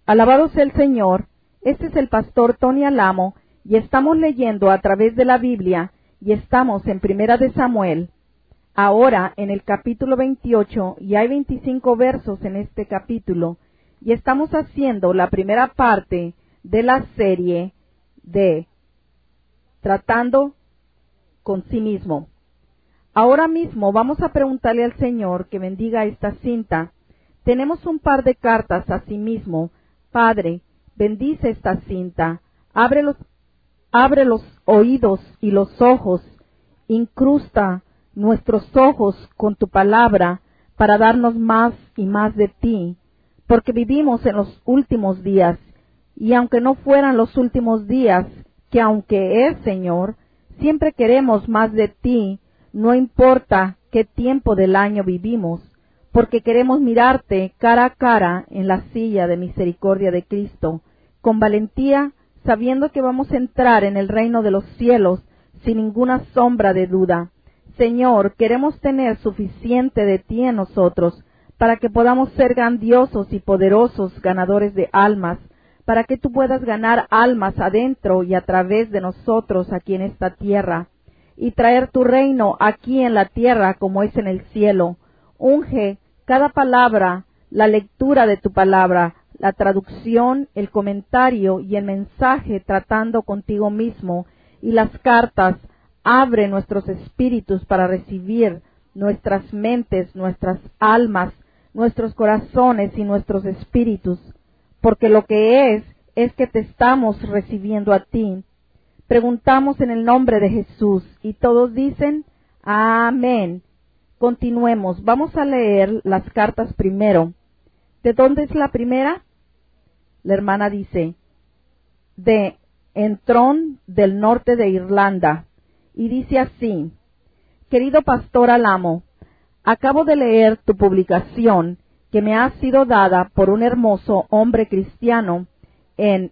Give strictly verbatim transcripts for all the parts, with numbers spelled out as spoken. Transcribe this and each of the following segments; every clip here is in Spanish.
Alabado sea el Señor. Este es el pastor Tony Alamo y estamos leyendo a través de la Biblia y estamos en Primera de Samuel. Ahora en el capítulo veintiocho y hay veinticinco versos en este capítulo y estamos haciendo la primera parte de la serie de Tratando con sí mismo. Ahora mismo vamos a preguntarle al Señor que bendiga esta cinta. Tenemos un par de cartas a sí mismo. Padre, bendice esta cinta, abre los, abre los oídos y los ojos, incrusta nuestros ojos con tu palabra para darnos más y más de ti, porque vivimos en los últimos días, y aunque no fueran los últimos días, que aunque es, Señor, siempre queremos más de ti, no importa qué tiempo del año vivimos, porque queremos mirarte cara a cara en la silla de misericordia de Cristo, con valentía, sabiendo que vamos a entrar en el reino de los cielos sin ninguna sombra de duda. Señor, queremos tener suficiente de ti en nosotros, para que podamos ser grandiosos y poderosos ganadores de almas, para que tú puedas ganar almas adentro y a través de nosotros aquí en esta tierra, y traer tu reino aquí en la tierra como es en el cielo. Unge cada palabra, la lectura de tu palabra, la traducción, el comentario y el mensaje tratando contigo mismo, y las cartas. Abre nuestros espíritus para recibir nuestras mentes, nuestras almas, nuestros corazones y nuestros espíritus, porque lo que es, es que te estamos recibiendo a ti. Preguntamos en el nombre de Jesús, y todos dicen, amén. Continuemos, vamos a leer las cartas primero. ¿De dónde es la primera? La hermana dice, de Entrón del norte de Irlanda. Y dice así, querido pastor Alamo, acabo de leer tu publicación que me ha sido dada por un hermoso hombre cristiano en,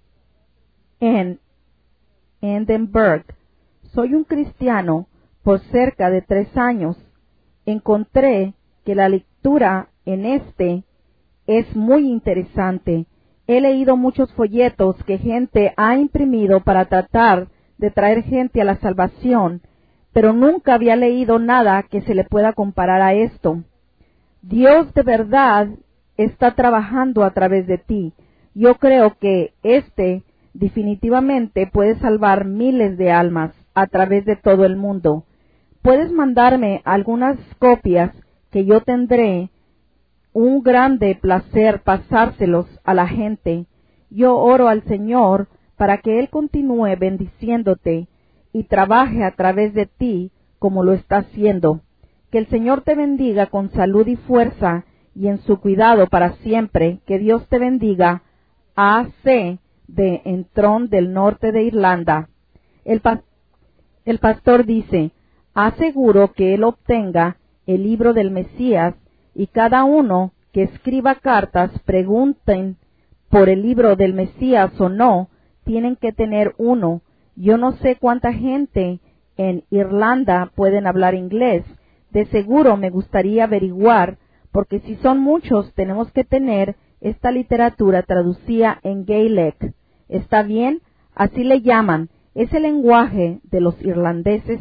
en Edinburgh. Soy un cristiano por cerca de tres años. Encontré que la lectura en este es muy interesante. He leído muchos folletos que gente ha imprimido para tratar de traer gente a la salvación, pero nunca había leído nada que se le pueda comparar a esto. Dios de verdad está trabajando a través de ti. Yo creo que este definitivamente puede salvar miles de almas a través de todo el mundo. Puedes mandarme algunas copias que yo tendré un grande placer pasárselos a la gente. Yo oro al Señor para que Él continúe bendiciéndote y trabaje a través de ti como lo está haciendo. Que el Señor te bendiga con salud y fuerza y en su cuidado para siempre. Que Dios te bendiga. A C de Entrón del norte de Irlanda. El, pa el pastor dice, aseguro que él obtenga el libro del Mesías y cada uno que escriba cartas pregunten por el libro del Mesías o no, tienen que tener uno. Yo no sé cuánta gente en Irlanda pueden hablar inglés. De seguro me gustaría averiguar, porque si son muchos, tenemos que tener esta literatura traducida en Gaelic. ¿Está bien? Así le llaman. Es el lenguaje de los irlandeses.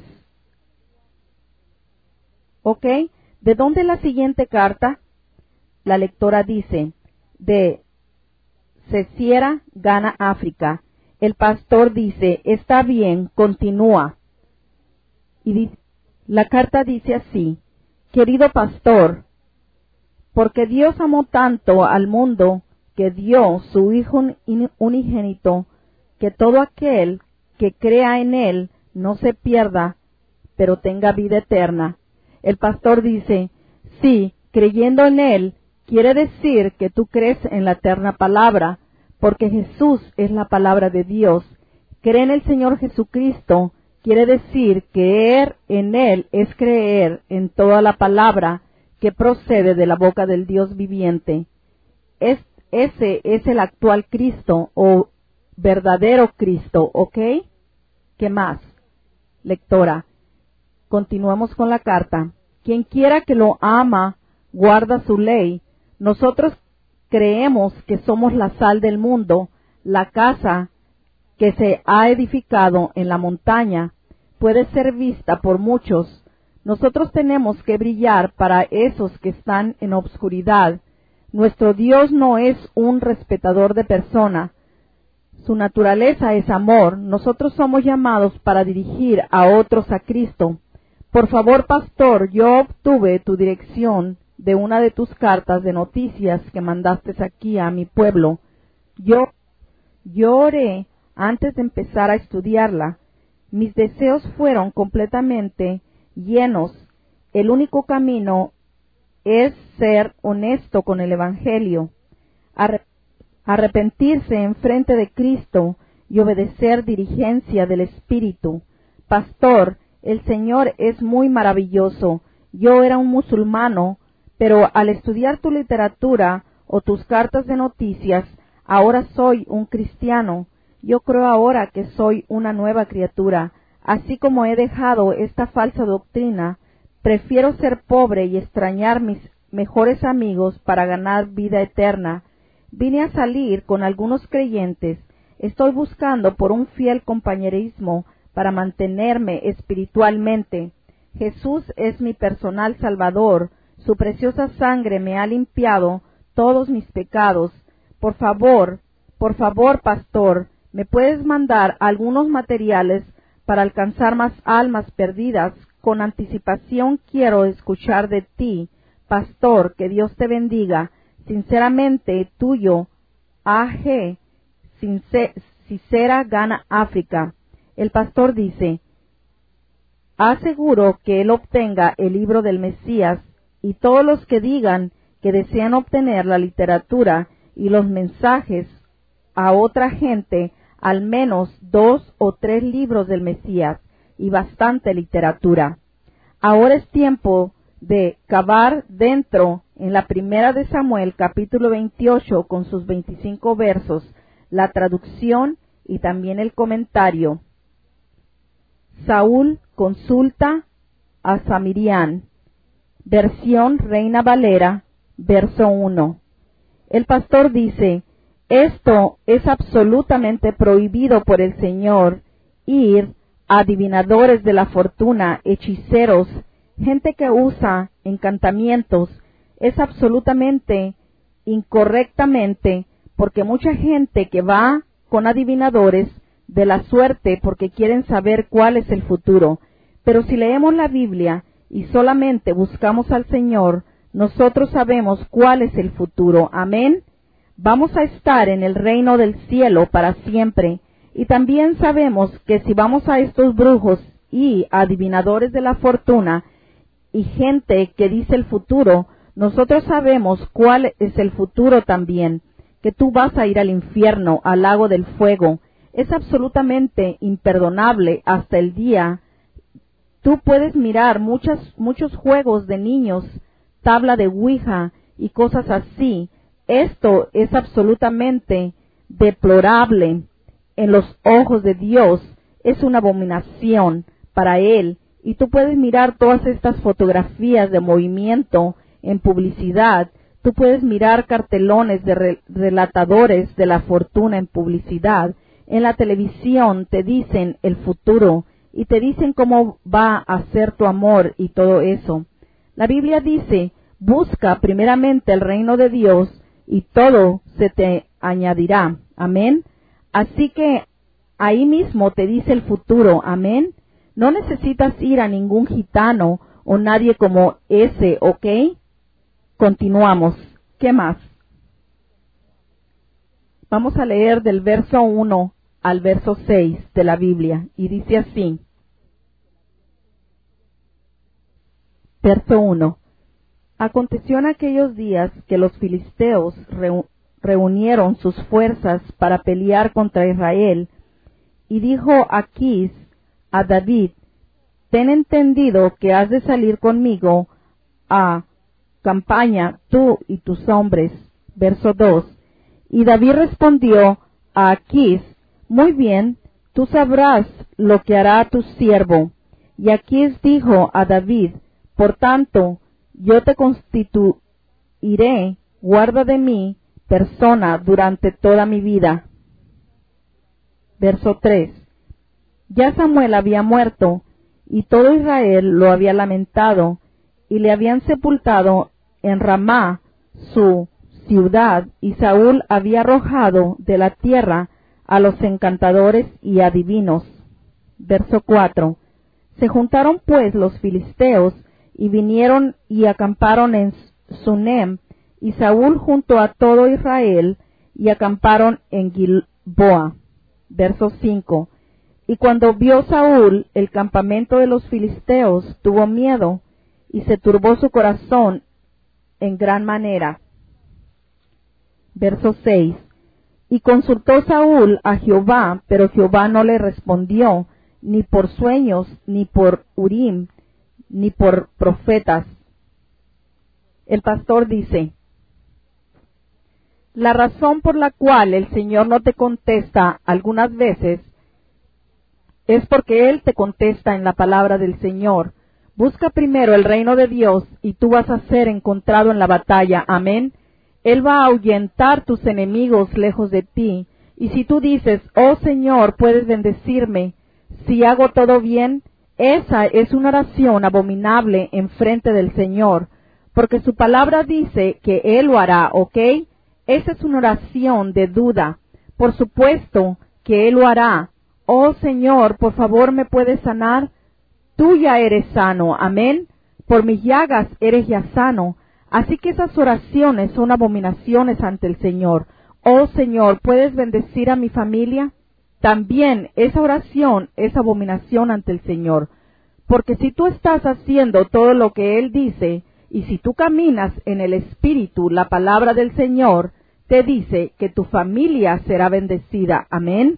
¿Ok? ¿De dónde es la siguiente carta? La lectora dice, de Ceciera, Ghana, África. El pastor dice, está bien, continúa. Y dice, la carta dice así, querido pastor, porque Dios amó tanto al mundo que dio su Hijo unigénito, que todo aquel que crea en Él no se pierda, pero tenga vida eterna. El pastor dice, sí, creyendo en Él, quiere decir que tú crees en la eterna palabra, porque Jesús es la palabra de Dios. Creer en el Señor Jesucristo quiere decir que creer en Él es creer en toda la palabra que procede de la boca del Dios viviente. Es, ese es el actual Cristo o verdadero Cristo, ¿ok? ¿Qué más? Lectora, continuamos con la carta. Quien quiera que lo ama, guarda su ley. Nosotros creemos que somos la sal del mundo, la casa que se ha edificado en la montaña puede ser vista por muchos. Nosotros tenemos que brillar para esos que están en obscuridad. Nuestro Dios no es un respetador de persona. Su naturaleza es amor. Nosotros somos llamados para dirigir a otros a Cristo. Por favor, pastor, yo obtuve tu dirección de una de tus cartas de noticias que mandaste aquí a mi pueblo. Yo, yo oré antes de empezar a estudiarla. Mis deseos fueron completamente llenos. El único camino es ser honesto con el Evangelio, arrepentirse en frente de Cristo y obedecer dirigencia del Espíritu. Pastor, el Señor es muy maravilloso. Yo era un musulmano, pero al estudiar tu literatura o tus cartas de noticias, ahora soy un cristiano. Yo creo ahora que soy una nueva criatura. Así como he dejado esta falsa doctrina, prefiero ser pobre y extrañar mis mejores amigos para ganar vida eterna. Vine a salir con algunos creyentes. Estoy buscando por un fiel compañerismo para mantenerme espiritualmente. Jesús es mi personal Salvador. Su preciosa sangre me ha limpiado todos mis pecados. Por favor, por favor, pastor, ¿me puedes mandar algunos materiales para alcanzar más almas perdidas? Con anticipación quiero escuchar de ti, pastor, que Dios te bendiga. Sinceramente tuyo, A G Cicera Ghana, África. El pastor dice, aseguro que él obtenga el libro del Mesías, y todos los que digan que desean obtener la literatura y los mensajes a otra gente, al menos dos o tres libros del Mesías y bastante literatura. Ahora es tiempo de cavar dentro en la primera de Samuel capítulo veintiocho con sus veinticinco versos, la traducción y también el comentario. Saúl consulta a Samirián, versión Reina Valera, verso uno. El pastor dice, esto es absolutamente prohibido por el Señor, ir a adivinadores de la fortuna, hechiceros, gente que usa encantamientos, es absolutamente incorrectamente, porque mucha gente que va con adivinadores de la suerte porque quieren saber cuál es el futuro. Pero si leemos la Biblia y solamente buscamos al Señor, nosotros sabemos cuál es el futuro. Amén. Vamos a estar en el reino del cielo para siempre. Y también sabemos que si vamos a estos brujos y adivinadores de la fortuna y gente que dice el futuro, nosotros sabemos cuál es el futuro también, que tú vas a ir al infierno, al lago del fuego. Es absolutamente imperdonable hasta el día. Tú puedes mirar muchas, muchos juegos de niños, tabla de Ouija y cosas así. Esto es absolutamente deplorable en los ojos de Dios. Es una abominación para Él. Y tú puedes mirar todas estas fotografías de movimiento en publicidad. Tú puedes mirar cartelones de re- relatadores de la fortuna en publicidad. En la televisión te dicen el futuro y te dicen cómo va a ser tu amor y todo eso. La Biblia dice, busca primeramente el reino de Dios y todo se te añadirá. Amén. Así que ahí mismo te dice el futuro. Amén. No necesitas ir a ningún gitano o nadie como ese, ¿ok? Continuamos. ¿Qué más? Vamos a leer del verso uno al verso seis de la Biblia, y dice así. Verso uno. Aconteció en aquellos días que los filisteos reu- reunieron sus fuerzas para pelear contra Israel, y dijo Aquís a David, ten entendido que has de salir conmigo a campaña, tú y tus hombres. Verso dos. Y David respondió a Aquís, muy bien, tú sabrás lo que hará tu siervo. Y Aquís dijo a David, por tanto, yo te constituiré guarda de mí persona durante toda mi vida. Verso tres. Ya Samuel había muerto, y todo Israel lo había lamentado, y le habían sepultado en Ramá, su ciudad, y Saúl había arrojado de la tierra a los encantadores y adivinos. Verso cuatro. Se juntaron pues los filisteos, y vinieron y acamparon en Sunem, y Saúl junto a todo Israel, y acamparon en Gilboa. Verso cinco. Y cuando vio Saúl el campamento de los filisteos, tuvo miedo, y se turbó su corazón en gran manera. Verso seis. Y consultó Saúl a Jehová, pero Jehová no le respondió, ni por sueños, ni por Urim, ni por profetas. El pastor dice: la razón por la cual el Señor no te contesta algunas veces es porque Él te contesta en la palabra del Señor. Busca primero el reino de Dios y tú vas a ser encontrado en la batalla. Amén. Él va a ahuyentar tus enemigos lejos de ti. Y si tú dices: oh Señor, puedes bendecirme si hago todo bien, esa es una oración abominable en frente del Señor, porque su palabra dice que Él lo hará, ¿ok? Esa es una oración de duda. Por supuesto que Él lo hará. Oh Señor, por favor, ¿me puedes sanar? Tú ya eres sano, amén. Por mis llagas eres ya sano. Así que esas oraciones son abominaciones ante el Señor. Oh Señor, ¿puedes bendecir a mi familia? También esa oración es abominación ante el Señor. Porque si tú estás haciendo todo lo que Él dice, y si tú caminas en el Espíritu, la palabra del Señor te dice que tu familia será bendecida. Amén.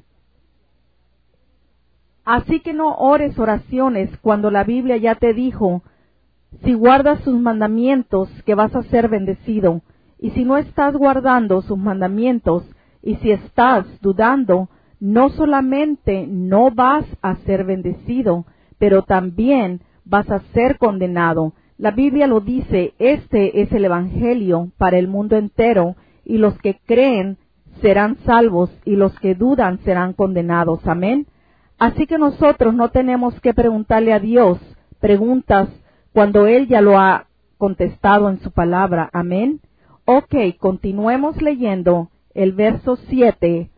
Así que no ores oraciones cuando la Biblia ya te dijo: si guardas sus mandamientos, que vas a ser bendecido. Y si no estás guardando sus mandamientos, y si estás dudando, no solamente no vas a ser bendecido, pero también vas a ser condenado. La Biblia lo dice, este es el Evangelio para el mundo entero, y los que creen serán salvos, y los que dudan serán condenados. Amén. Así que nosotros no tenemos que preguntarle a Dios preguntas cuando Él ya lo ha contestado en su palabra. Amén. Ok, continuemos leyendo el verso siete.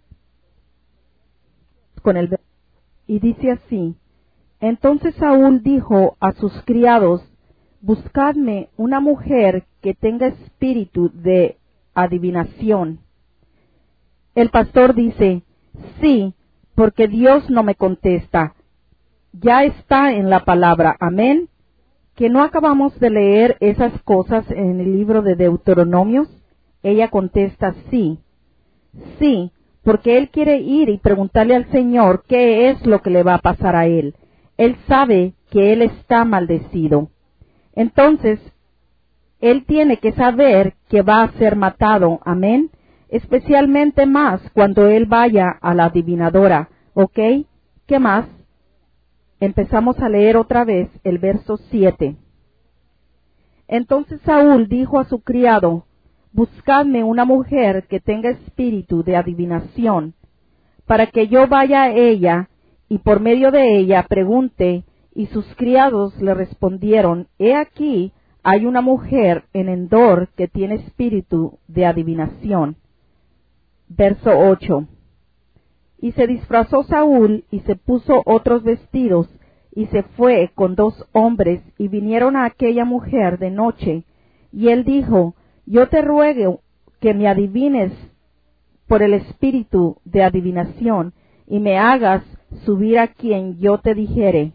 Con el, y dice así: entonces Saúl dijo a sus criados: buscadme una mujer que tenga espíritu de adivinación. El pastor dice: sí, porque Dios no me contesta. Ya está en la palabra. Amén. ¿Que no acabamos de leer esas cosas en el libro de Deuteronomios? Ella contesta: sí. Sí, porque él quiere ir y preguntarle al Señor qué es lo que le va a pasar a él. Él sabe que él está maldecido. Entonces, él tiene que saber que va a ser matado. Amén. Especialmente más cuando él vaya a la adivinadora. ¿Ok? ¿Qué más? Empezamos a leer otra vez el verso siete. Entonces Saúl dijo a su criado: buscadme una mujer que tenga espíritu de adivinación, para que yo vaya a ella, y por medio de ella pregunte. Y sus criados le respondieron: he aquí, hay una mujer en Endor que tiene espíritu de adivinación. Verso ocho. Y se disfrazó Saúl, y se puso otros vestidos, y se fue con dos hombres, y vinieron a aquella mujer de noche. Y él dijo: yo te ruego que me adivines por el espíritu de adivinación, y me hagas subir a quien yo te dijere.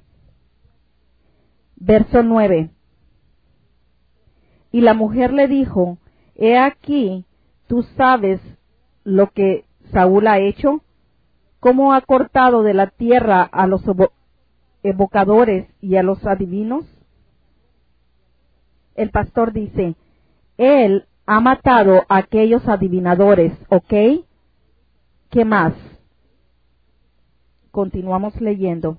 Verso nueve. Y la mujer le dijo: he aquí, tú sabes lo que Saúl ha hecho, cómo ha cortado de la tierra a los evocadores y a los adivinos. El pastor dice: él ha matado a aquellos adivinadores, ¿ok? ¿Qué más? Continuamos leyendo.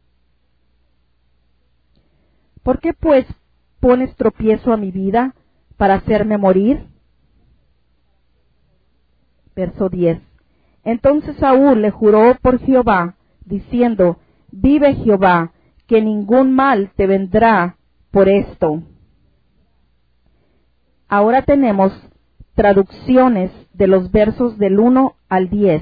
¿Por qué pues pones tropiezo a mi vida para hacerme morir? Verso diez. Entonces Saúl le juró por Jehová, diciendo, vive Jehová, que ningún mal te vendrá por esto. Ahora tenemos traducciones de los versos del uno al diez.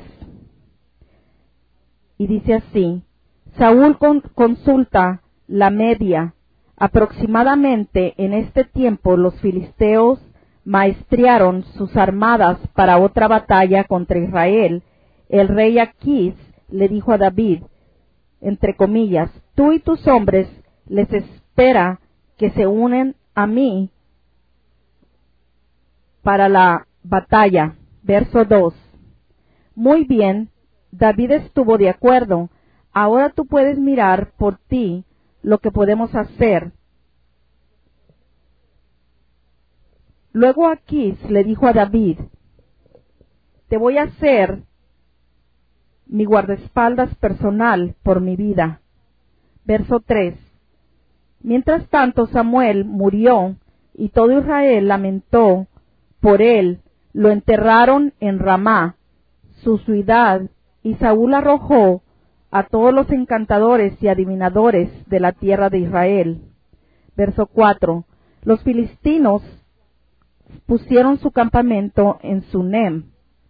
Y dice así: Saúl con, consulta la media. Aproximadamente en este tiempo los filisteos maestriaron sus armadas para otra batalla contra Israel. El rey Aquís le dijo a David, entre comillas, tú y tus hombres les espera que se unen a mí para la batalla. Verso dos. Muy bien, David estuvo de acuerdo. Ahora tú puedes mirar por ti lo que podemos hacer. Luego Aquís le dijo a David, te voy a hacer mi guardaespaldas personal por mi vida. Verso tres. Mientras tanto Samuel murió y todo Israel lamentó por él. Lo enterraron en Ramá, su ciudad, y Saúl arrojó a todos los encantadores y adivinadores de la tierra de Israel. Verso cuatro. Los filistinos pusieron su campamento en Sunem,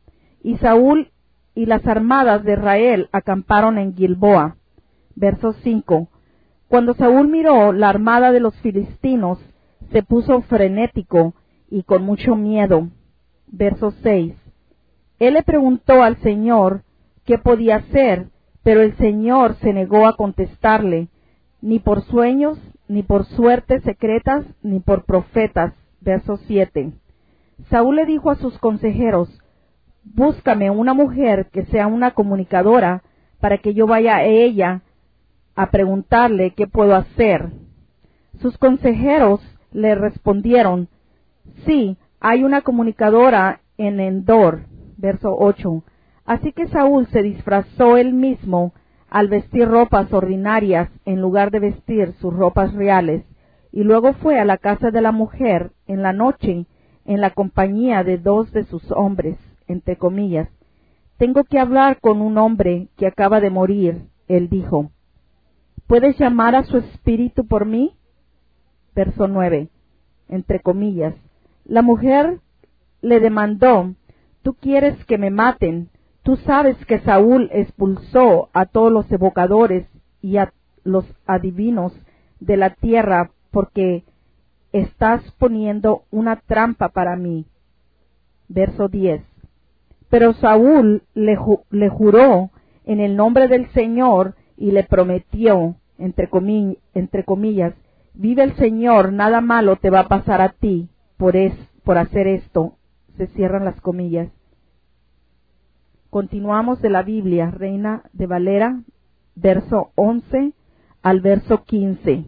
y Saúl y las armadas de Israel acamparon en Gilboa. Verso cinco. Cuando Saúl miró la armada de los filistinos, se puso frenético y con mucho miedo. Verso seis. Él le preguntó al Señor qué podía hacer, pero el Señor se negó a contestarle, ni por sueños, ni por suertes secretas, ni por profetas. Verso siete. Saúl le dijo a sus consejeros, búscame una mujer que sea una comunicadora, para que yo vaya a ella a preguntarle qué puedo hacer. Sus consejeros le respondieron, sí, hay una comunicadora en Endor. Verso ocho. Así que Saúl se disfrazó él mismo al vestir ropas ordinarias en lugar de vestir sus ropas reales, y luego fue a la casa de la mujer en la noche en la compañía de dos de sus hombres, entre comillas. Tengo que hablar con un hombre que acaba de morir, él dijo. ¿Puedes llamar a su espíritu por mí? Verso nueve, entre comillas. La mujer le demandó, tú quieres que me maten. Tú sabes que Saúl expulsó a todos los evocadores y a los adivinos de la tierra porque estás poniendo una trampa para mí. Verso diez. Pero Saúl le, ju le juró en el nombre del Señor y le prometió, entre, comi entre comillas, vive el Señor, nada malo te va a pasar a ti por, es por hacer esto. Se cierran las comillas. Continuamos de la Biblia, Reina de Valera, verso once al verso quince.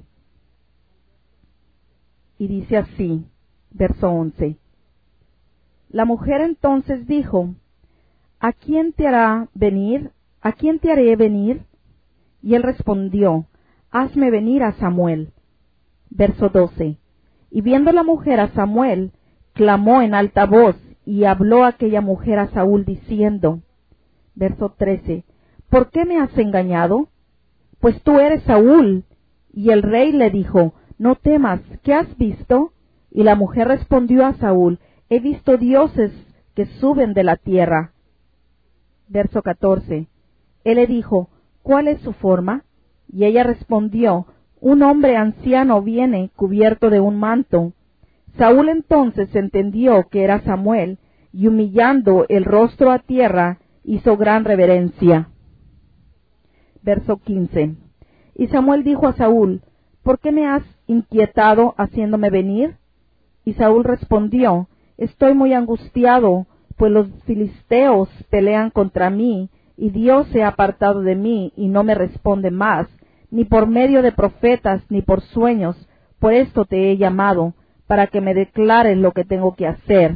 Y dice así, verso once. La mujer entonces dijo, ¿a quién te hará venir? ¿A quién te haré venir? Y él respondió, hazme venir a Samuel. Verso doce. Y viendo la mujer a Samuel, clamó en alta voz, y habló aquella mujer a Saúl diciendo, verso trece, ¿por qué me has engañado? Pues tú eres Saúl. Y el rey le dijo, no temas, ¿qué has visto? Y la mujer respondió a Saúl, he visto dioses que suben de la tierra. Verso catorce. Él le dijo, ¿cuál es su forma? Y ella respondió, un hombre anciano viene cubierto de un manto. Saúl entonces entendió que era Samuel, y humillando el rostro a tierra, hizo gran reverencia. Verso quince. Y Samuel dijo a Saúl, ¿por qué me has inquietado haciéndome venir? Y Saúl respondió, estoy muy angustiado, pues los filisteos pelean contra mí, y Dios se ha apartado de mí, y no me responde más, ni por medio de profetas, ni por sueños. Por esto te he llamado, para que me declares lo que tengo que hacer.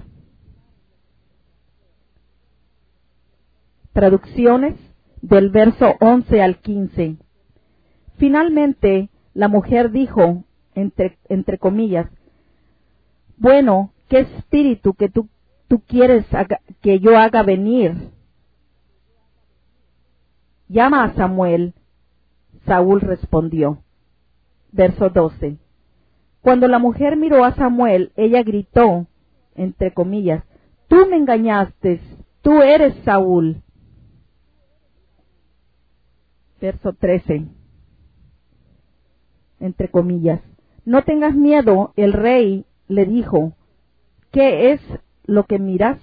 Traducciones del verso once al quince. Finalmente, la mujer dijo, entre, entre comillas, Bueno, ¿qué espíritu que tú, tú quieres haga, que yo haga venir? Llama a Samuel. Saúl respondió. Verso doce. Cuando la mujer miró a Samuel, ella gritó, entre comillas, tú me engañaste, tú eres Saúl. Verso trece, entre comillas, no tengas miedo, el rey le dijo, ¿qué es lo que miras?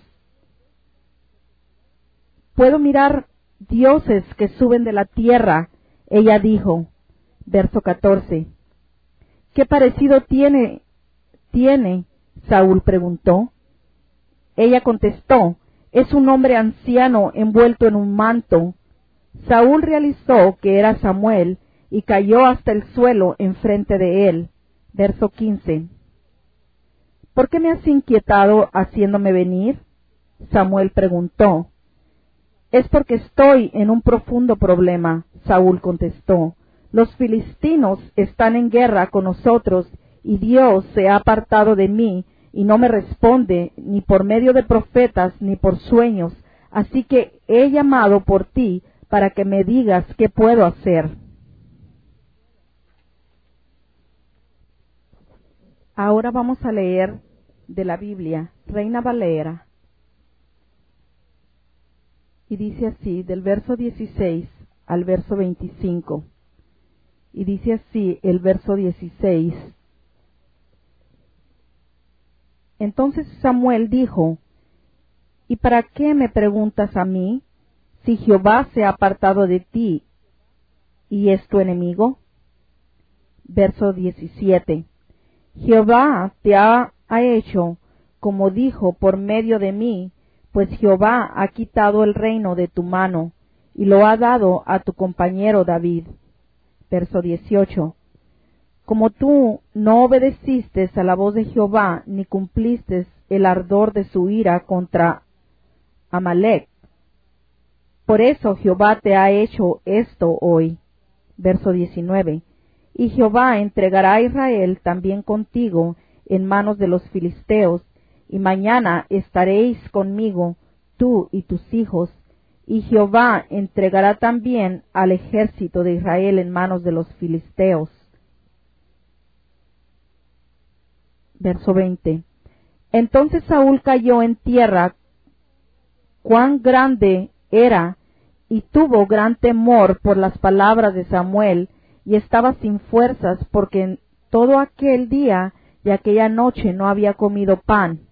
Puedo mirar dioses que suben de la tierra, ella dijo. Verso catorce, ¿qué parecido tiene, tiene? Saúl preguntó. Ella contestó, es un hombre anciano envuelto en un manto. Saúl realizó que era Samuel y cayó hasta el suelo enfrente de él. Verso quince. ¿Por qué me has inquietado haciéndome venir? Samuel preguntó. Es porque estoy en un profundo problema, Saúl contestó. Los filistinos están en guerra con nosotros y Dios se ha apartado de mí y no me responde ni por medio de profetas ni por sueños, así que he llamado por ti para que me digas qué puedo hacer. Ahora vamos a leer de la Biblia, Reina Valera, y dice así, del verso dieciséis al verso veinticinco, y dice así el verso dieciséis. Entonces Samuel dijo, ¿y para qué me preguntas a mí, si Jehová se ha apartado de ti y es tu enemigo? Verso diecisiete. Jehová te ha, ha hecho como dijo por medio de mí, pues Jehová ha quitado el reino de tu mano y lo ha dado a tu compañero David. Verso dieciocho. Como tú no obedeciste a la voz de Jehová, ni cumpliste el ardor de su ira contra Amalec, por eso Jehová te ha hecho esto hoy. Verso diecinueve. Y Jehová entregará a Israel también contigo en manos de los filisteos, y mañana estaréis conmigo, tú y tus hijos, y Jehová entregará también al ejército de Israel en manos de los filisteos. Verso veinte. Entonces Saúl cayó en tierra, cuán grande era, y tuvo gran temor por las palabras de Samuel, y estaba sin fuerzas, porque en todo aquel día y aquella noche no había comido pan.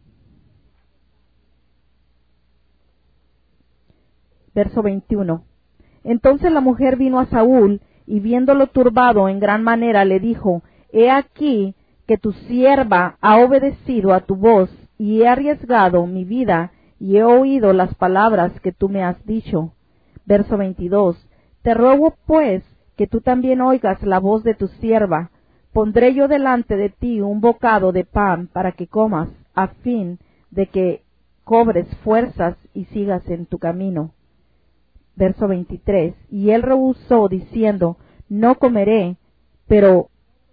Verso veintiuno. Entonces la mujer vino a Saúl, y viéndolo turbado en gran manera, le dijo, He aquí que tu sierva ha obedecido a tu voz, y he arriesgado mi vida, y he oído las palabras que tú me has dicho. Verso veintidós. Te ruego pues que tú también oigas la voz de tu sierva. Pondré yo delante de ti un bocado de pan para que comas, a fin de que cobres fuerzas y sigas en tu camino. Verso veintitrés. Y él rehusó diciendo, no comeré, pero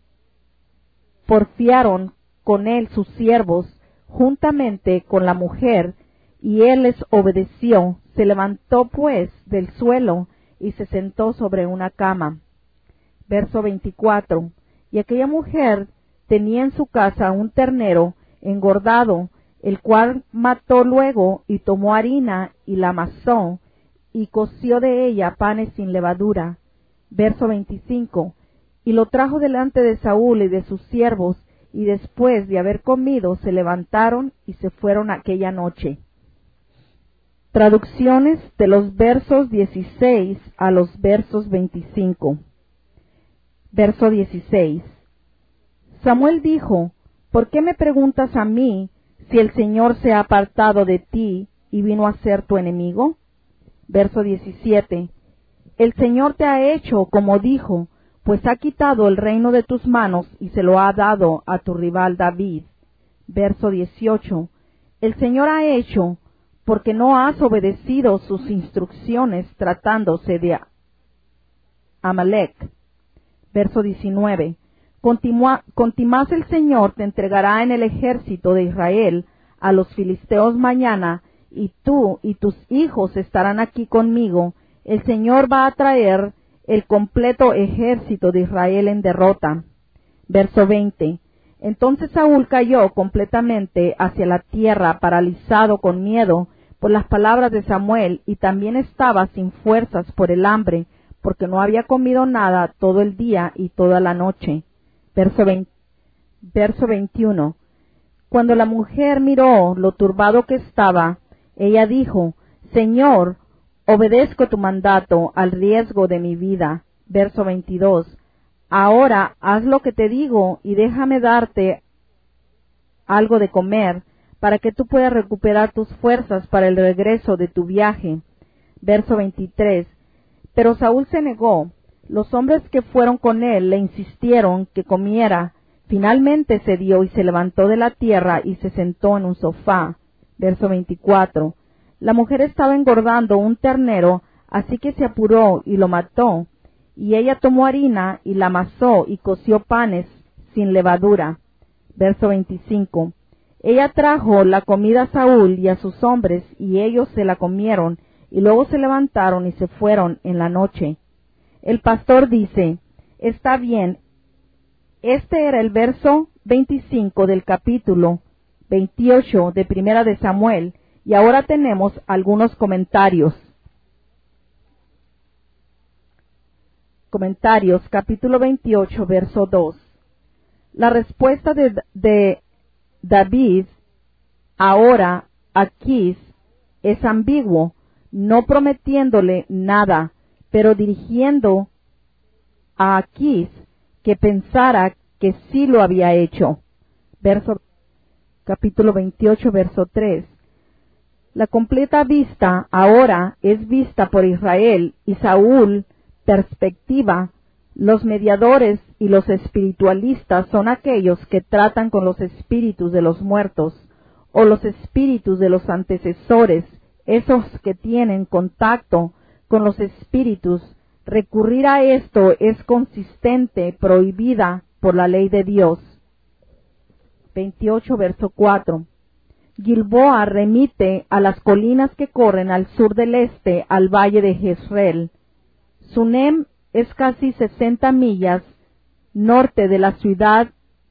porfiaron con él sus siervos, juntamente con la mujer, y él les obedeció. Se levantó pues del suelo y se sentó sobre una cama. Verso veinticuatro. Y aquella mujer tenía en su casa un ternero engordado, el cual mató luego y tomó harina y la amasó y coció de ella panes sin levadura. Verso veinticinco. Y lo trajo delante de Saúl y de sus siervos, y después de haber comido se levantaron y se fueron aquella noche. Traducciones de los versos dieciséis a los versos veinticinco. Verso dieciséis. Samuel dijo, ¿por qué me preguntas a mí si el Señor se ha apartado de ti y vino a ser tu enemigo? Verso diecisiete. El Señor te ha hecho como dijo, pues ha quitado el reino de tus manos y se lo ha dado a tu rival David. Verso dieciocho. El Señor ha hecho porque no has obedecido sus instrucciones tratándose de Amalec. Verso diecinueve. Continua, contimás el Señor te entregará en el ejército de Israel a los filisteos mañana, y tú y tus hijos estarán aquí conmigo. El Señor va a traer el completo ejército de Israel en derrota. Verso veinte. Entonces Saúl cayó completamente hacia la tierra, paralizado con miedo por las palabras de Samuel, y también estaba sin fuerzas por el hambre, porque no había comido nada todo el día y toda la noche. Verso veinte, verso veintiuno. Cuando la mujer miró lo turbado que estaba, ella dijo: Señor, obedezco tu mandato al riesgo de mi vida. Verso veintidós. Ahora haz lo que te digo y déjame darte algo de comer, para que tú puedas recuperar tus fuerzas para el regreso de tu viaje. Verso veintitrés. Pero Saúl se negó. Los hombres que fueron con él le insistieron que comiera. Finalmente cedió y se levantó de la tierra y se sentó en un sofá. Verso veinticuatro. La mujer estaba engordando un ternero, así que se apuró y lo mató. Y ella tomó harina y la amasó y coció panes sin levadura. Verso veinticinco. Ella trajo la comida a Saúl y a sus hombres, y ellos se la comieron, y luego se levantaron y se fueron en la noche. El pastor dice: está bien. Este era el verso veinticinco del capítulo veintiocho de Primera de Samuel, y ahora tenemos algunos comentarios. Comentarios, capítulo veintiocho, verso dos. La respuesta de, de David ahora a Aquís es ambiguo, no prometiéndole nada, pero dirigiendo a Aquís que pensara que sí lo había hecho. Verso, capítulo veintiocho, verso tres. La completa vista ahora es vista por Israel y Saúl, perspectiva. Los mediadores y los espiritualistas son aquellos que tratan con los espíritus de los muertos o los espíritus de los antecesores, esos que tienen contacto con los espíritus. Recurrir a esto es consistente, prohibida por la ley de Dios. veintiocho, verso cuatro. Gilboa remite a las colinas que corren al sur del este, al valle de Jezreel. Sunem es casi sesenta millas norte de la ciudad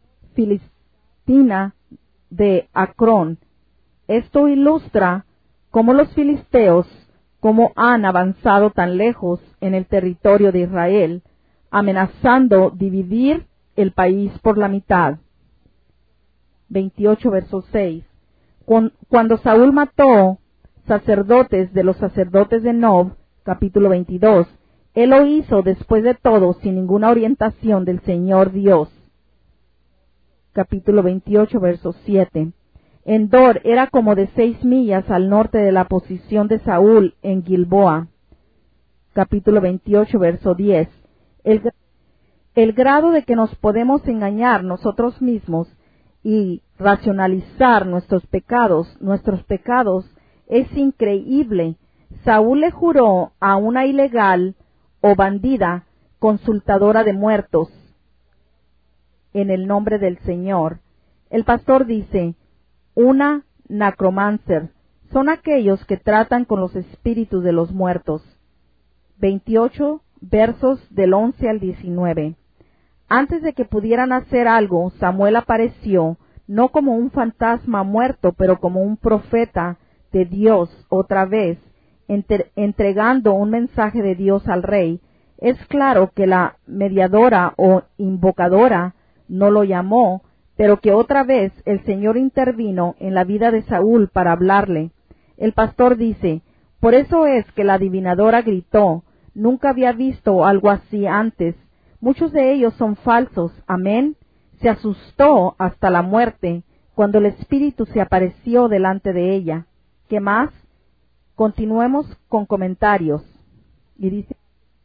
filistina de Acrón. Esto ilustra cómo los filisteos, cómo han avanzado tan lejos en el territorio de Israel, amenazando dividir el país por la mitad. veintiocho, verso seis. Cuando Saúl mató sacerdotes de los sacerdotes de Nob, capítulo veintidós, él lo hizo después de todo sin ninguna orientación del Señor Dios. Capítulo veintiocho, verso siete. Endor era como de seis millas al norte de la posición de Saúl en Gilboa. Capítulo veintiocho, verso diez. El, el grado de que nos podemos engañar nosotros mismos y racionalizar nuestros pecados, nuestros pecados, es increíble. Saúl le juró a una ilegal o bandida consultadora de muertos en el nombre del Señor. El pastor dice: una necromancer, son aquellos que tratan con los espíritus de los muertos. veintiocho versos del once al diecinueve. Antes de que pudieran hacer algo, Samuel apareció, no como un fantasma muerto, pero como un profeta de Dios otra vez, entre, entregando un mensaje de Dios al rey. Es claro que la mediadora o invocadora no lo llamó, pero que otra vez el Señor intervino en la vida de Saúl para hablarle. El pastor dice: por eso es que la adivinadora gritó, nunca había visto algo así antes. Muchos de ellos son falsos. Amén. Se asustó hasta la muerte cuando el espíritu se apareció delante de ella. ¿Qué más? Continuemos con comentarios. Y dice: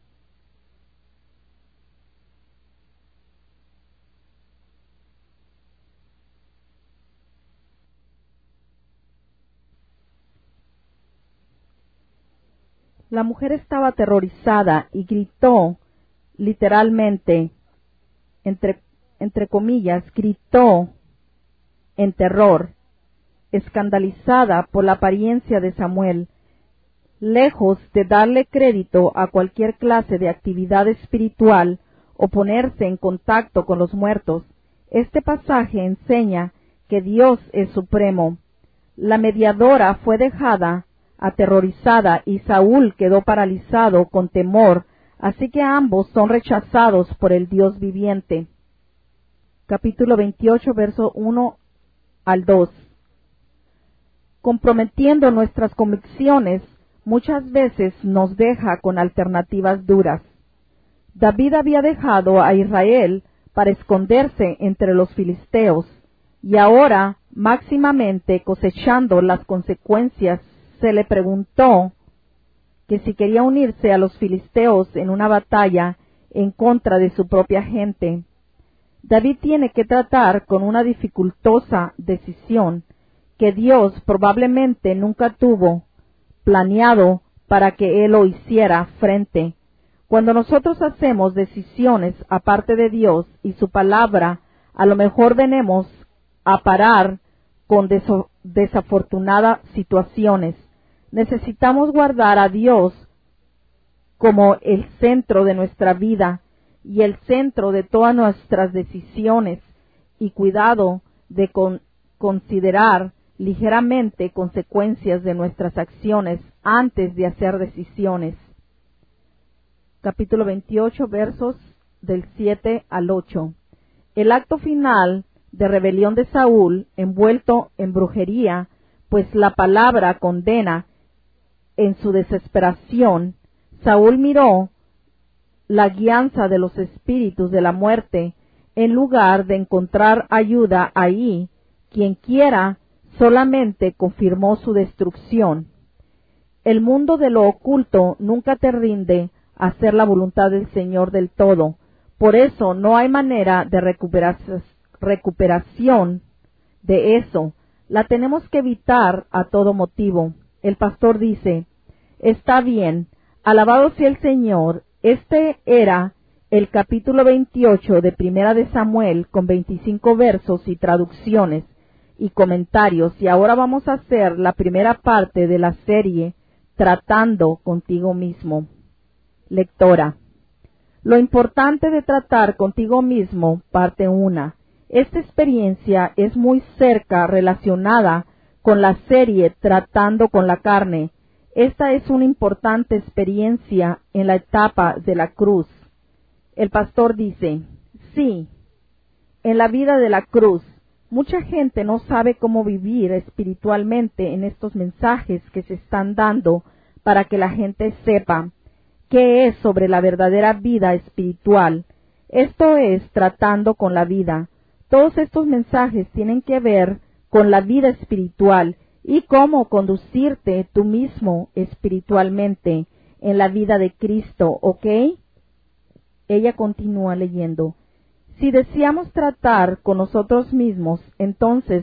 la mujer estaba aterrorizada y gritó literalmente, entre entre comillas, gritó en terror, escandalizada por la apariencia de Samuel. Lejos de darle crédito a cualquier clase de actividad espiritual o ponerse en contacto con los muertos, este pasaje enseña que Dios es supremo. La mediadora fue dejada aterrorizada y Saúl quedó paralizado con temor, así que ambos son rechazados por el Dios viviente. Capítulo veintiocho, verso uno al dos. Comprometiendo nuestras convicciones, muchas veces nos deja con alternativas duras. David había dejado a Israel para esconderse entre los filisteos, y ahora, máximamente cosechando las consecuencias, se le preguntó que si quería unirse a los filisteos en una batalla en contra de su propia gente. David tiene que tratar con una dificultosa decisión que Dios probablemente nunca tuvo planeado para que él lo hiciera frente. Cuando nosotros hacemos decisiones aparte de Dios y su palabra, a lo mejor venimos a parar con deso- desafortunadas situaciones. Necesitamos guardar a Dios como el centro de nuestra vida y el centro de todas nuestras decisiones, y cuidado de con- considerar ligeramente consecuencias de nuestras acciones antes de hacer decisiones. Capítulo veintiocho, versos del siete al ocho. El acto final de rebelión de Saúl, envuelto en brujería, pues la palabra condena. En su desesperación, Saúl miró la guianza de los espíritus de la muerte, en lugar de encontrar ayuda ahí. Quien quiera solamente confirmó su destrucción. El mundo de lo oculto nunca te rinde a hacer la voluntad del Señor del todo. Por eso no hay manera de recuperar- recuperación de eso. La tenemos que evitar a todo motivo. El pastor dice: está bien, alabado sea el Señor. Este era el capítulo veintiocho de Primera de Samuel, con veinticinco versos y traducciones y comentarios, y ahora vamos a hacer la primera parte de la serie, Tratando contigo mismo. Lectora. Lo importante de tratar contigo mismo, parte uno. Esta experiencia es muy cerca relacionada con la serie Tratando con la carne. Esta es una importante experiencia en la etapa de la cruz. El pastor dice: sí, en la vida de la cruz. Mucha gente no sabe cómo vivir espiritualmente en estos mensajes que se están dando para que la gente sepa qué es sobre la verdadera vida espiritual. Esto es tratando con la vida. Todos estos mensajes tienen que ver con la vida espiritual y cómo conducirte tú mismo espiritualmente en la vida de Cristo, ¿ok? Ella continúa leyendo. Si deseamos tratar con nosotros mismos, entonces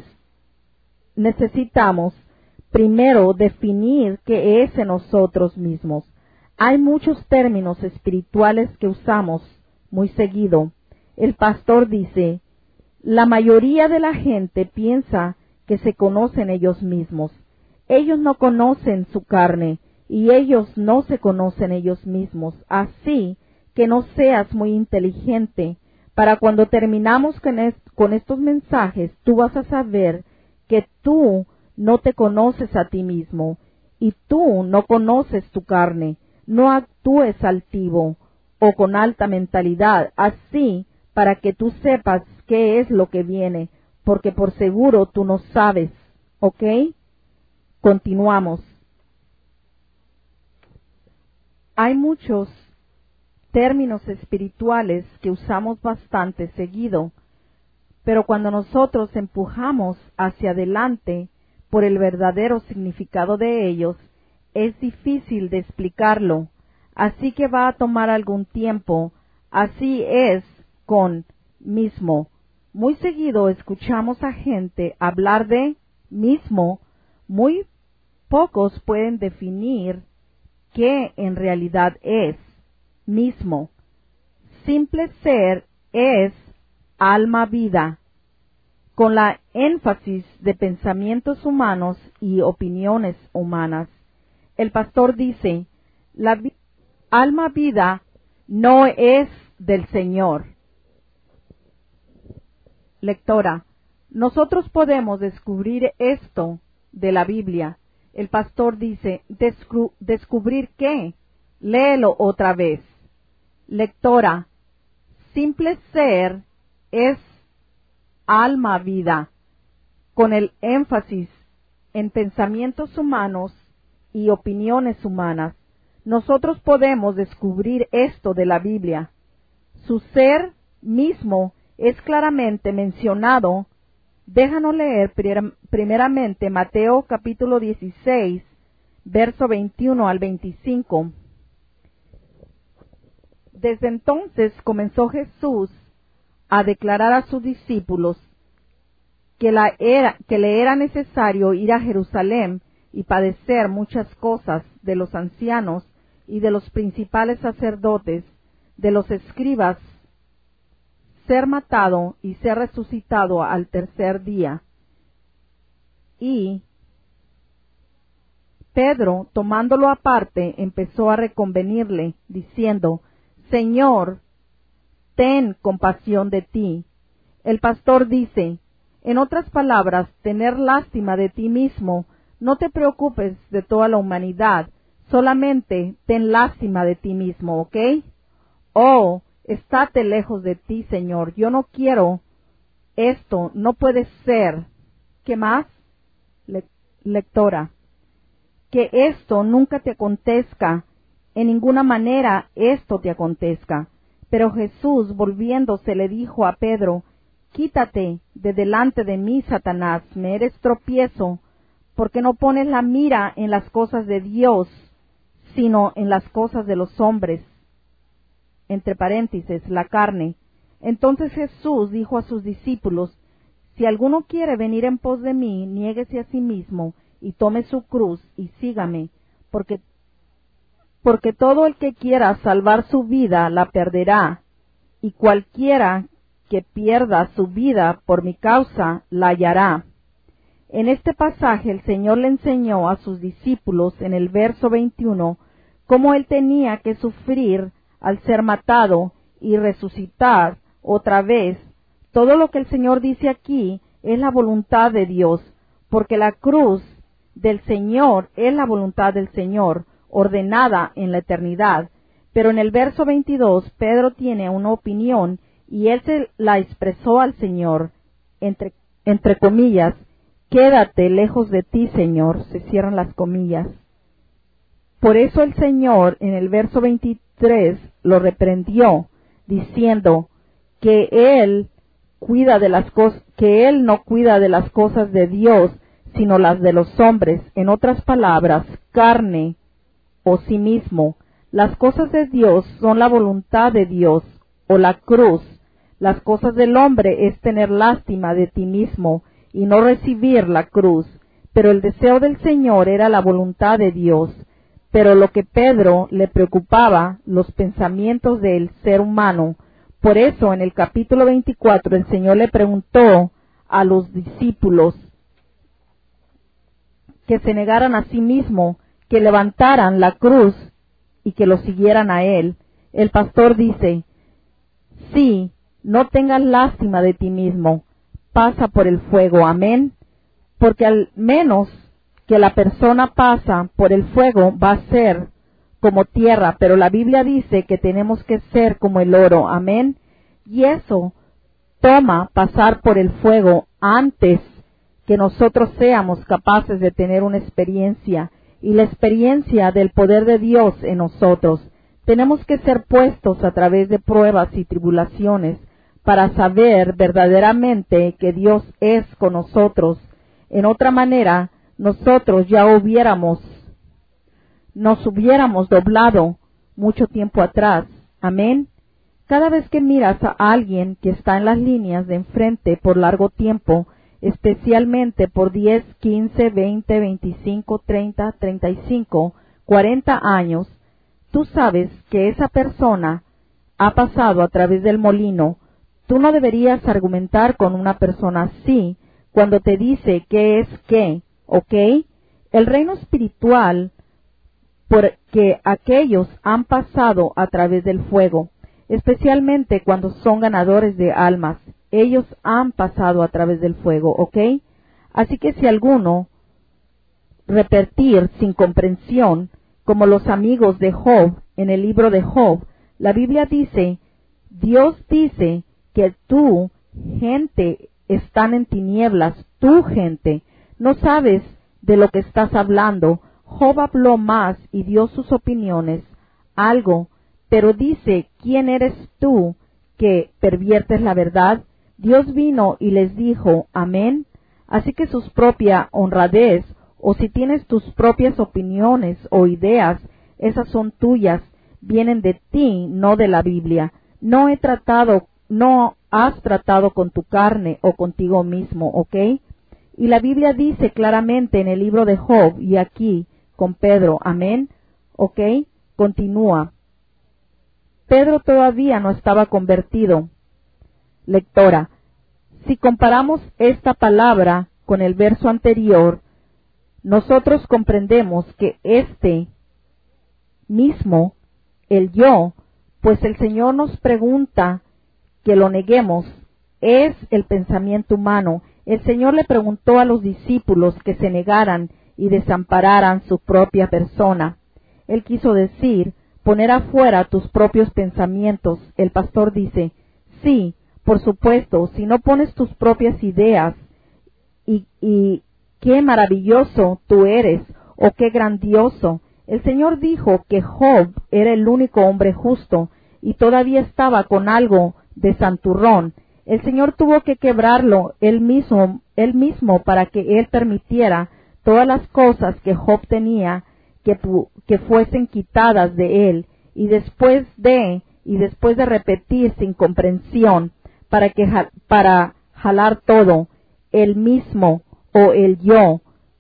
necesitamos primero definir qué es en nosotros mismos. Hay muchos términos espirituales que usamos muy seguido. El pastor dice: la mayoría de la gente piensa que se conocen ellos mismos. Ellos no conocen su carne y ellos no se conocen ellos mismos. Así que no seas muy inteligente. Para cuando terminamos con, est con estos mensajes, tú vas a saber que tú no te conoces a ti mismo y tú no conoces tu carne. No actúes altivo o con alta mentalidad, así para que tú sepas qué es lo que viene, porque por seguro tú no sabes, ¿ok? Continuamos. Hay muchos términos espirituales que usamos bastante seguido, pero cuando nosotros empujamos hacia adelante por el verdadero significado de ellos, es difícil de explicarlo, así que va a tomar algún tiempo. Así es con mismo. Muy seguido escuchamos a gente hablar de mismo. Muy pocos pueden definir qué en realidad es mismo. Simple ser es alma, vida, con la énfasis de pensamientos humanos y opiniones humanas. El pastor dice, la vi- alma, vida no es del Señor. Lectora, nosotros podemos descubrir esto de la Biblia. El pastor dice, "Descu- ¿descubrir qué? Léelo otra vez." Lectora, simple ser es alma, vida, con el énfasis en pensamientos humanos y opiniones humanas. Nosotros podemos descubrir esto de la Biblia. Su ser mismo es claramente mencionado. Déjanos leer primeramente Mateo capítulo dieciséis, verso veintiuno al veinticinco. Desde entonces comenzó Jesús a declarar a sus discípulos que, la era, que le era necesario ir a Jerusalén y padecer muchas cosas de los ancianos y de los principales sacerdotes, de los escribas, ser matado y ser resucitado al tercer día. Y Pedro, tomándolo aparte, empezó a reconvenirle, diciendo, Señor, ten compasión de ti. El pastor dice, en otras palabras, tener lástima de ti mismo. No te preocupes de toda la humanidad, solamente ten lástima de ti mismo, ¿ok? Oh, estate lejos de ti, Señor. Yo no quiero esto, no puede ser. ¿Qué más? Le- lectora, que esto nunca te acontezca, en ninguna manera esto te acontezca. Pero Jesús, volviéndose, le dijo a Pedro, quítate de delante de mí, Satanás, me eres tropiezo, porque no pones la mira en las cosas de Dios, sino en las cosas de los hombres. Entre paréntesis, la carne. Entonces Jesús dijo a sus discípulos, si alguno quiere venir en pos de mí, niéguese a sí mismo, y tome su cruz, y sígame, porque, porque todo el que quiera salvar su vida, la perderá, y cualquiera que pierda su vida por mi causa, la hallará. En este pasaje el Señor le enseñó a sus discípulos en el verso veintiuno cómo él tenía que sufrir al ser matado y resucitar otra vez. Todo lo que el Señor dice aquí es la voluntad de Dios, porque la cruz del Señor es la voluntad del Señor, ordenada en la eternidad. Pero en el verso veintidós Pedro tiene una opinión y él se la expresó al Señor, entre, entre comillas, quédate lejos de ti, Señor, se cierran las comillas. Por eso el Señor en el verso veintitrés lo reprendió, diciendo que él cuida de las cosas, que él no cuida de las cosas de Dios, sino las de los hombres. En otras palabras, carne o sí mismo. Las cosas de Dios son la voluntad de Dios o la cruz. Las cosas del hombre es tener lástima de ti mismo y no recibir la cruz. Pero el deseo del Señor era la voluntad de Dios. Pero lo que Pedro le preocupaba, los pensamientos del ser humano. Por eso en el capítulo veinticuatro el Señor le preguntó a los discípulos que se negaran a sí mismo, que levantaran la cruz y que lo siguieran a él. El pastor dice, sí, no tengas lástima de ti mismo, pasa por el fuego, amén, porque al menos que la persona pasa por el fuego va a ser como tierra, pero la Biblia dice que tenemos que ser como el oro, amén, y eso toma pasar por el fuego antes que nosotros seamos capaces de tener una experiencia, y la experiencia del poder de Dios en nosotros. Tenemos que ser puestos a través de pruebas y tribulaciones para saber verdaderamente que Dios es con nosotros. En otra manera, nosotros ya hubiéramos, nos hubiéramos doblado mucho tiempo atrás. Amén. Cada vez que miras a alguien que está en las líneas de enfrente por largo tiempo, especialmente por diez, quince, veinte, veinticinco, treinta, treinta y cinco, cuarenta años, tú sabes que esa persona ha pasado a través del molino. Tú tú no deberías argumentar con una persona así cuando te dice qué es qué, ¿ok? El reino espiritual, porque aquellos han pasado a través del fuego, especialmente cuando son ganadores de almas. Ellos han pasado a través del fuego, ¿ok? Así que si alguno repetir sin comprensión, como los amigos de Job en el libro de Job, la Biblia dice, Dios dice que tú, gente, están en tinieblas, tú, gente, no sabes de lo que estás hablando. Job habló más y dio sus opiniones, algo, pero dice, ¿quién eres tú que perviertes la verdad? Dios vino y les dijo, amén. Así que sus propia honradez, o si tienes tus propias opiniones o ideas, esas son tuyas, vienen de ti, no de la Biblia. No he tratado, no has tratado con tu carne o contigo mismo, ¿ok? Y la Biblia dice claramente en el libro de Job y aquí con Pedro, amén, ¿ok? Continúa. Pedro todavía no estaba convertido. Lectora, si comparamos esta palabra con el verso anterior, nosotros comprendemos que este mismo, el yo, pues el Señor nos pregunta que lo neguemos, es el pensamiento humano. El Señor le preguntó a los discípulos que se negaran y desampararan su propia persona. Él quiso decir, poner afuera tus propios pensamientos. El pastor dice, sí, por supuesto, si no pones tus propias ideas, y, y qué maravilloso tú eres, o qué grandioso. El Señor dijo que Job era el único hombre justo, y todavía estaba con algo de santurrón. El Señor tuvo que quebrarlo él mismo, él mismo para que él permitiera todas las cosas que Job tenía que, que fuesen quitadas de él, y después de, y después de repetir sin comprensión, para que, para jalar todo, él mismo o el yo,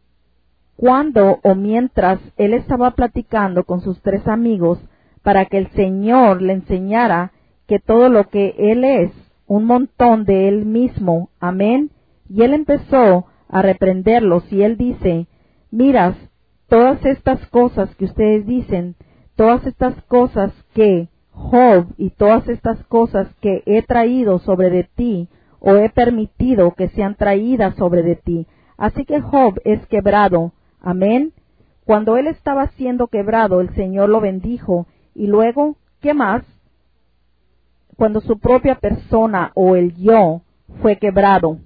cuando o mientras él estaba platicando con sus tres amigos, para que el Señor le enseñara que todo lo que él es, un montón de él mismo, amén, y él empezó a reprenderlos, y él dice, miras, todas estas cosas que ustedes dicen, todas estas cosas que Job y todas estas cosas que he traído sobre de ti, o he permitido que sean traídas sobre de ti. Así que Job es quebrado, amén. Cuando él estaba siendo quebrado, el Señor lo bendijo, y luego, ¿qué más? Cuando su propia persona o el yo fue quebrado.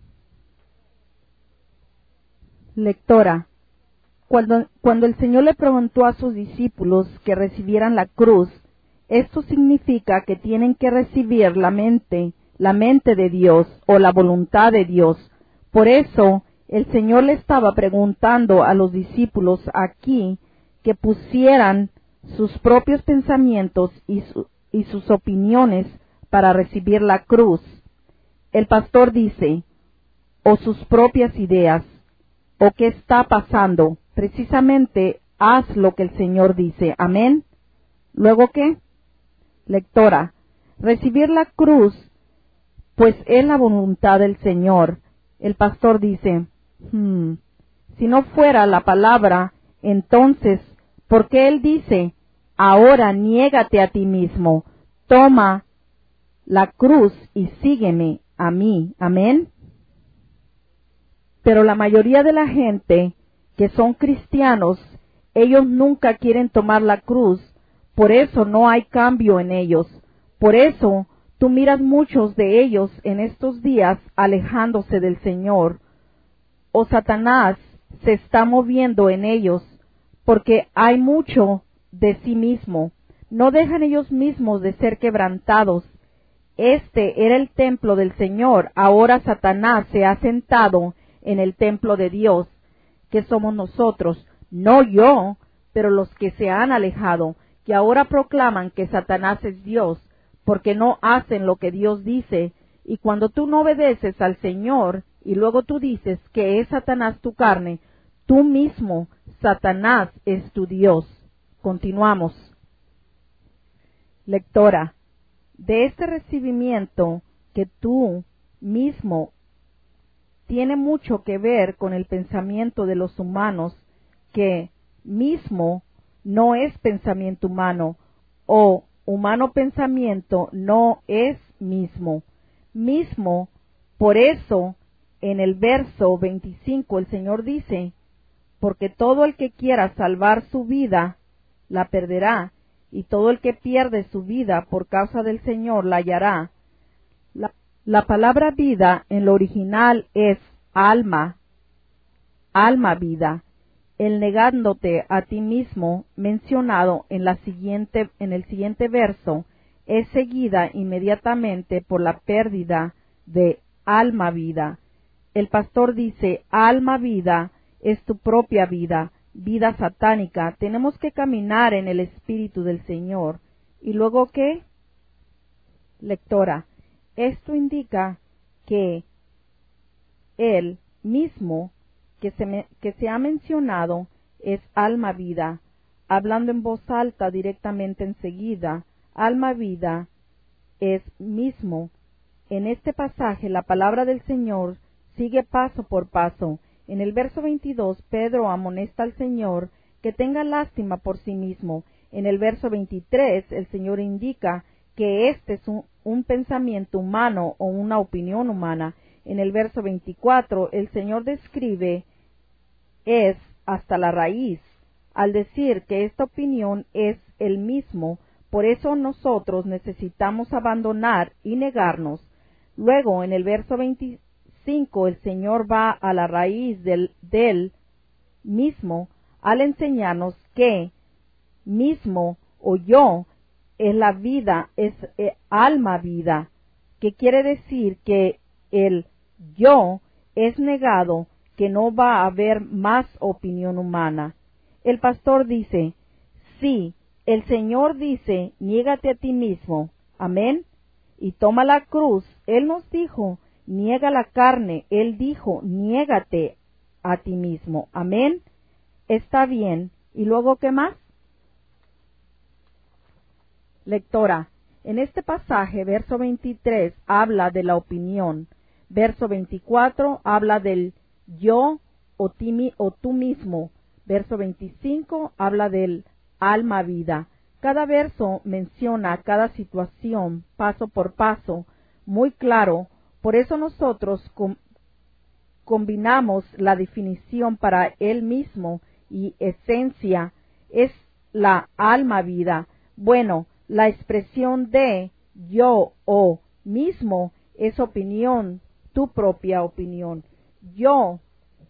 Lectora, cuando, cuando el Señor le preguntó a sus discípulos que recibieran la cruz, esto significa que tienen que recibir la mente, la mente de Dios o la voluntad de Dios. Por eso, el Señor le estaba preguntando a los discípulos aquí que pusieran sus propios pensamientos y, su, y sus opiniones para recibir la cruz. El pastor dice, o sus propias ideas, o qué está pasando. Precisamente haz lo que el Señor dice. Amén. ¿Luego qué? Lectora, recibir la cruz, pues es la voluntad del Señor. El pastor dice, hmm, si no fuera la palabra, entonces, ¿por qué él dice, ahora niégate a ti mismo, toma la cruz y sígueme a mí? Amén. Pero la mayoría de la gente que son cristianos, ellos nunca quieren tomar la cruz, por eso no hay cambio en ellos. Por eso tú miras muchos de ellos en estos días alejándose del Señor, o Satanás se está moviendo en ellos, porque hay mucho de sí mismo. No dejan ellos mismos de ser quebrantados. Este era el templo del Señor, ahora Satanás se ha sentado en el templo de Dios, que somos nosotros, no yo, pero los que se han alejado, que ahora proclaman que Satanás es Dios, porque no hacen lo que Dios dice. Y cuando tú no obedeces al Señor, y luego tú dices que es Satanás tu carne, tú mismo, Satanás es tu Dios. Continuamos. Lectora, de este recibimiento que tú mismo tiene mucho que ver con el pensamiento de los humanos, que mismo no es pensamiento humano, o humano pensamiento no es mismo. Mismo, por eso, en el verso veinticinco el Señor dice, porque todo el que quiera salvar su vida, la perderá, y todo el que pierde su vida por causa del Señor la hallará. La, la palabra vida en lo original es alma, alma vida. El negándote a ti mismo, mencionado en, la siguiente, en el siguiente verso, es seguida inmediatamente por la pérdida de alma vida. El pastor dice, alma vida es tu propia vida, vida satánica. Tenemos que caminar en el Espíritu del Señor. ¿Y luego qué? Lectora, esto indica que Él mismo que se, me, que se ha mencionado es alma vida, hablando en voz alta directamente enseguida, alma vida es mismo. En este pasaje la palabra del Señor sigue paso por paso. En el verso veintidós Pedro amonesta al Señor que tenga lástima por sí mismo. En el verso veintitrés el Señor indica que este es un, un pensamiento humano o una opinión humana. En el verso veinticuatro, el Señor describe es hasta la raíz, al decir que esta opinión es el mismo. Por eso nosotros necesitamos abandonar y negarnos. Luego, en el verso veinticinco, el Señor va a la raíz del, del mismo, al enseñarnos que mismo o yo es la vida, es eh, alma vida, que quiere decir que el yo es negado, que no va a haber más opinión humana. El pastor dice, sí, el Señor dice, niégate a ti mismo, amén, y toma la cruz. Él nos dijo, niega la carne. Él dijo, niégate a ti mismo, amén. Está bien. ¿Y luego qué más? Lectora, en este pasaje, verso veintitrés, habla de la opinión. Verso veinticuatro habla del yo o, ti, o tú mismo. Verso veinticinco habla del alma vida. Cada verso menciona cada situación paso por paso, muy claro. Por eso nosotros com combinamos la definición para él mismo y esencia es la alma vida. Bueno, la expresión de yo o mismo es opinión, tu propia opinión. Yo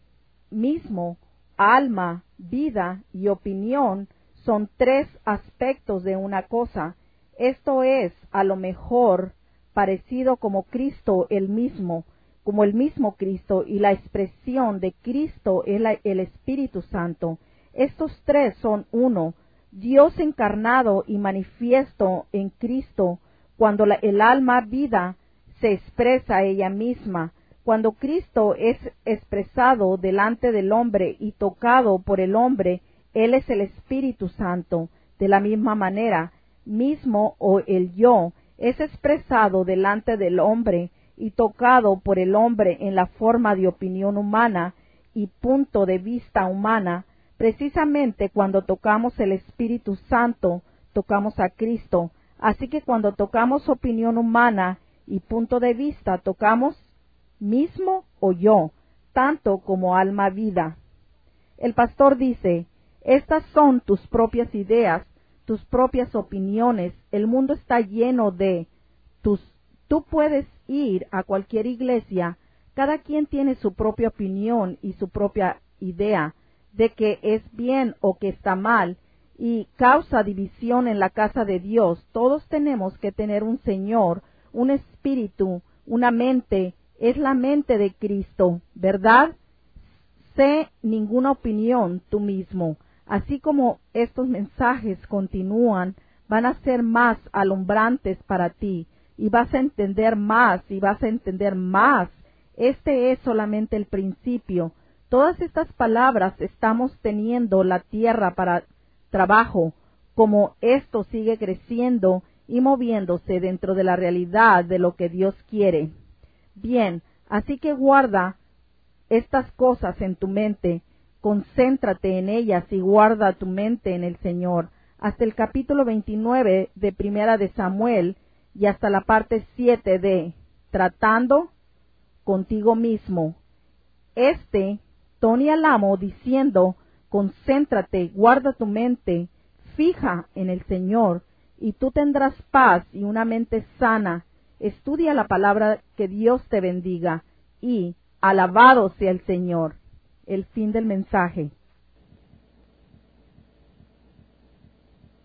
mismo, alma, vida y opinión son tres aspectos de una cosa. Esto es, a lo mejor, parecido como Cristo el mismo, como el mismo Cristo, y la expresión de Cristo es la, el Espíritu Santo. Estos tres son uno, Dios encarnado y manifiesto en Cristo, cuando la, el alma vida se expresa a ella misma. Cuando Cristo es expresado delante del hombre y tocado por el hombre, Él es el Espíritu Santo. De la misma manera, mismo o el yo es expresado delante del hombre y tocado por el hombre en la forma de opinión humana y punto de vista humana. Precisamente cuando tocamos el Espíritu Santo, tocamos a Cristo. Así que cuando tocamos opinión humana y punto de vista, tocamos mismo o yo, tanto como alma vida. El pastor dice, estas son tus propias ideas, tus propias opiniones. El mundo está lleno de tus. Tú puedes ir a cualquier iglesia, cada quien tiene su propia opinión y su propia idea de que es bien o que está mal, y causa división en la casa de Dios. Todos tenemos que tener un Señor, un espíritu, una mente. Es la mente de Cristo, ¿verdad? Sé ninguna opinión tú mismo. Así como estos mensajes continúan, van a ser más alumbrantes para ti, y vas a entender más, y vas a entender más. Este es solamente el principio. Todas estas palabras estamos teniendo la tierra para trabajo. Como esto sigue creciendo y moviéndose dentro de la realidad de lo que Dios quiere. Bien, así que guarda estas cosas en tu mente, concéntrate en ellas y guarda tu mente en el Señor, hasta el capítulo veintinueve de Primera de Samuel y hasta la parte siete de Tratando contigo mismo. Este, Tony Alamo diciendo, concéntrate, guarda tu mente, fija en el Señor, y tú tendrás paz y una mente sana. Estudia la palabra, que Dios te bendiga, y alabado sea el Señor. El fin del mensaje.